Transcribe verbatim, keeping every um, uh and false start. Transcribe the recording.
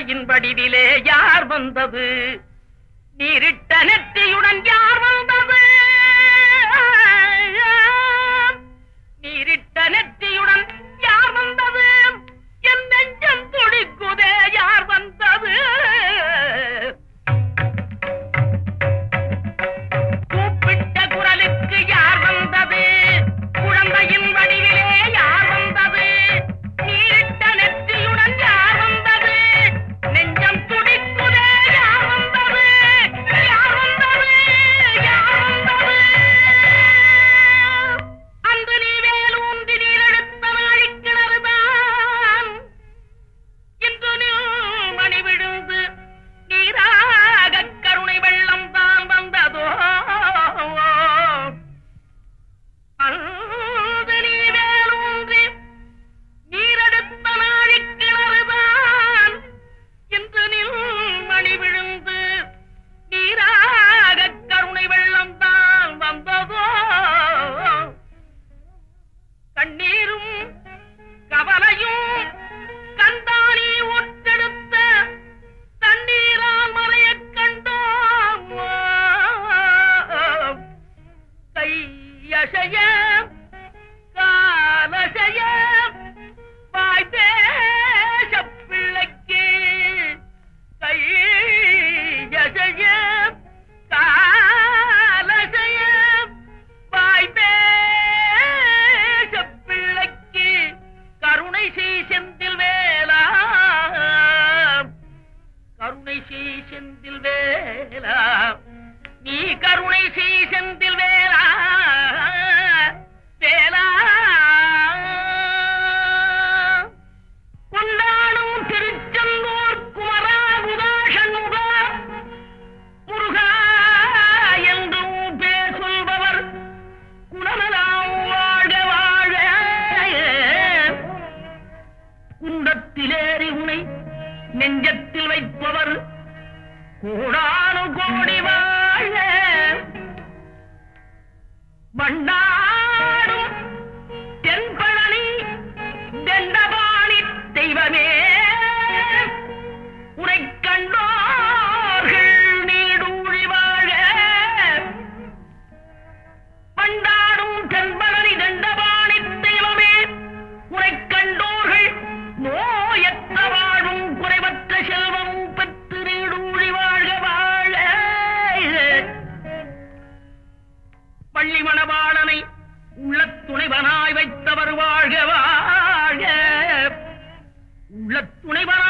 குழந்தையின் வடிவிலே யார் வந்தது? நீரிட்ட நெற்றியுடன் யார் வந்தது? நீரிட்ட நெற்றியுடன் யார் வந்தது? என் நெஞ்சம் துடிக்குதே யார் வந்தது? கூப்பிட்ட குரலுக்கு யார் வந்தது? குழந்தையின் வடிவிலே யார் வந்தது? நீரிட்ட நெற்றியுடன் யார் வந்தது? நெஞ்சம் துடிக்குதே யார் வந்தது? யார் வந்தது? யார் வந்தது? அன்று நீ வேலூன்றி நீரெடுத்த நாழிக்கிணறுதான் இன்று நீ மணி விழுந்து நீராக கருணை வெள்ளம் தான் வந்ததோ? அன்று நீ வேலூன்றி நீரெடுத்த நாழிக்கிணறுதான் இன்று நீ மணி விழுந்து நீராக கருணை வெள்ளம் தான் வந்ததோ? கண்ணீரும் கவலையும் கந்தானி ஒற்றெடுத்த தண்ணீரால் மறையக் கண்டோம். கையசைய காலசைய வாய் பேச பிள்ளைக்கு கையசைய காலசைய வாய் பேச பிள்ளைக்கு கருணை செய் செந்தில் வேலா, கருணை செய் செந்தில் வேலா, நீ கருணை செய் செந்தில் வேலா வேலா. கொண்டாடும் திருச்செந்தூர் குமரா உதாசண்முகா முருகா என்றும் பேர் சொல்பவர் குணநலாம் வாழ வாழ. குண்டத்திலேறி உனை நெஞ்சத்தில் வைப்பவர் கோடானு கோடி வாழ. வண்டாடும் தென்பழனி தண்டபாணி தெய்வமே உரை கண்டோர்கள் நீடூழி வாழ. வண்டாடும் தென்பழனி தண்டபாணி தெய்வமே உரை கண்டோர்கள் நோயற்ற வாழும் குறைவற்ற செல்வம் பெற்று நீடூழி வாழ வாழ. பள்ளி மணவாளனை உள்ள துணைவனாய் வைத்தவர் வாழ்க வாழ. உள்ள துணைவனாய்